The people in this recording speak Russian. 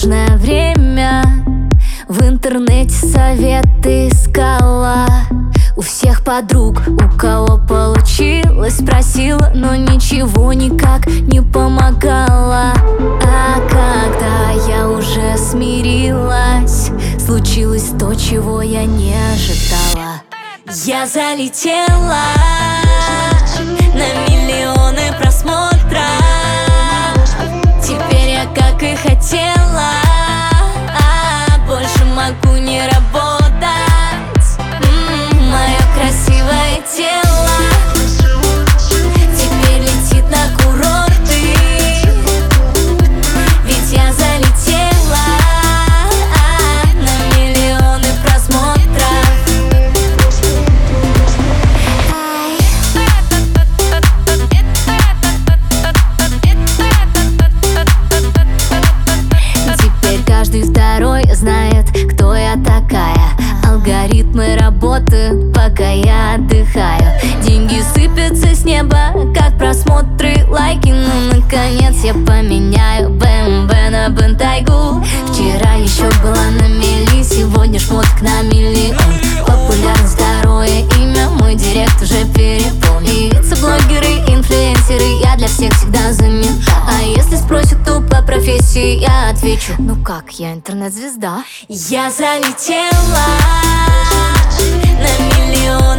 нужное время в интернете советы искала. У всех подруг, у кого получилось, спросила, но ничего никак не помогало. А когда я уже смирилась, случилось то, чего я не ожидала. Я залетела на миллионы просмотров. Теперь я как и хотела, больше могу не работать. Мое красивое тело теперь летит на курорты, ведь я залетела на миллионы просмотров. Теперь каждый второй знает, кто я такая. Алгоритмы работают, пока я отдыхаю. Деньги сыпятся с неба, как просмотры, лайки. Ну, наконец я поменяю БМВ на Бентайгу. Вчера еще была на мели, сегодня шмоток на миллион. Популярность второе имя, мой директ уже переполнен. Блогеры, инфлюенсеры, я для всех всегда занята. А если спросят, кто по профессии, я отвечу: ну как, я интернет-звезда. Я залетела на миллион